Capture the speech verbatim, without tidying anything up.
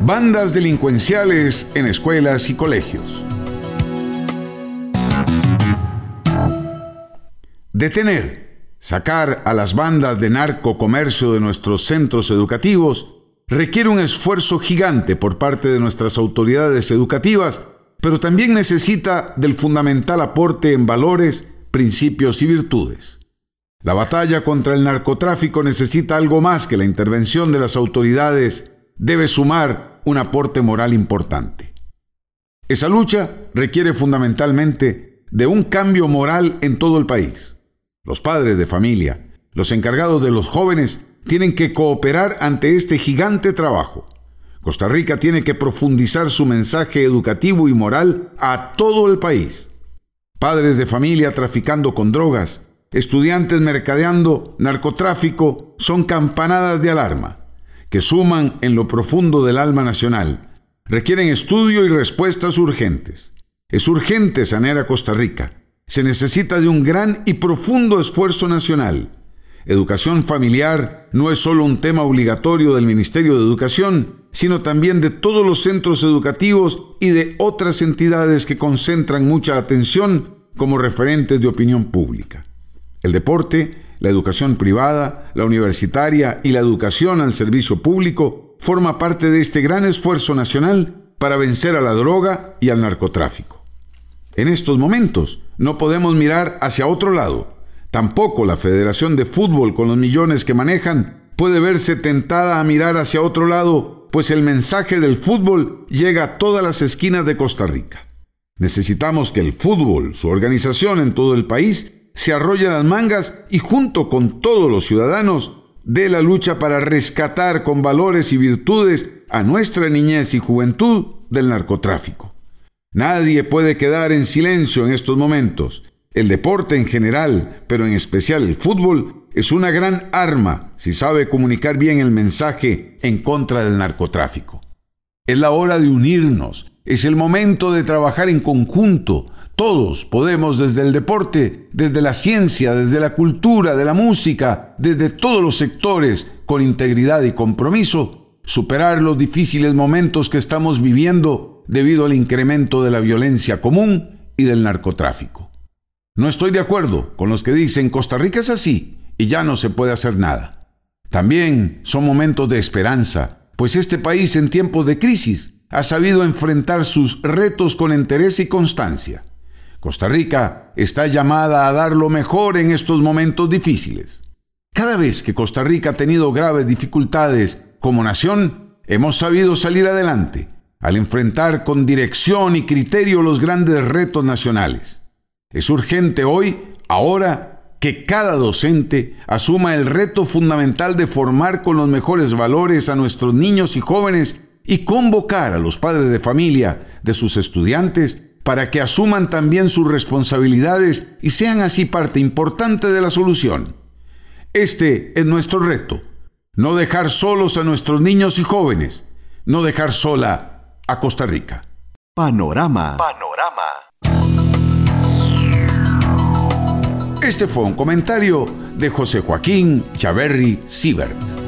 Bandas delincuenciales en escuelas y colegios. Detener, sacar a las bandas de narcocomercio de nuestros centros educativos requiere un esfuerzo gigante por parte de nuestras autoridades educativas, pero también necesita del fundamental aporte en valores, principios y virtudes. La batalla contra el narcotráfico necesita algo más que la intervención de las autoridades. Debe sumar un aporte moral importante. Esa lucha requiere fundamentalmente de un cambio moral en todo el país. Los padres de familia, los encargados de los jóvenes, tienen que cooperar ante este gigante trabajo. Costa Rica tiene que profundizar su mensaje educativo y moral a todo el país. Padres de familia traficando con drogas, estudiantes mercadeando narcotráfico son campanadas de alarma que suman en lo profundo del alma nacional. Requieren estudio y respuestas urgentes. Es urgente sanear a Costa Rica. Se necesita de un gran y profundo esfuerzo nacional. Educación familiar no es solo un tema obligatorio del Ministerio de Educación, sino también de todos los centros educativos y de otras entidades que concentran mucha atención como referentes de opinión pública. El deporte, la educación privada, la universitaria y la educación al servicio público forma parte de este gran esfuerzo nacional para vencer a la droga y al narcotráfico. En estos momentos no podemos mirar hacia otro lado. Tampoco la Federación de Fútbol, con los millones que manejan, puede verse tentada a mirar hacia otro lado, pues el mensaje del fútbol llega a todas las esquinas de Costa Rica. Necesitamos que el fútbol, su organización en todo el país, se arrolle las mangas y junto con todos los ciudadanos dé la lucha para rescatar con valores y virtudes a nuestra niñez y juventud del narcotráfico. Nadie puede quedar en silencio en estos momentos. El deporte en general, pero en especial el fútbol, es una gran arma si sabe comunicar bien el mensaje en contra del narcotráfico. Es la hora de unirnos, es el momento de trabajar en conjunto. Todos podemos, desde el deporte, desde la ciencia, desde la cultura, de la música, desde todos los sectores, con integridad y compromiso, superar los difíciles momentos que estamos viviendo debido al incremento de la violencia común y del narcotráfico. No estoy de acuerdo con los que dicen Costa Rica es así y ya no se puede hacer nada. También son momentos de esperanza, pues este país en tiempos de crisis ha sabido enfrentar sus retos con entereza y constancia. Costa Rica está llamada a dar lo mejor en estos momentos difíciles. Cada vez que Costa Rica ha tenido graves dificultades como nación, hemos sabido salir adelante al enfrentar con dirección y criterio los grandes retos nacionales. Es urgente hoy, ahora, que cada docente asuma el reto fundamental de formar con los mejores valores a nuestros niños y jóvenes y convocar a los padres de familia de sus estudiantes para que asuman también sus responsabilidades y sean así parte importante de la solución. Este es nuestro reto, no dejar solos a nuestros niños y jóvenes, no dejar sola a Costa Rica. Panorama. Panorama. Este fue un comentario de José Joaquín Chaverri Siebert.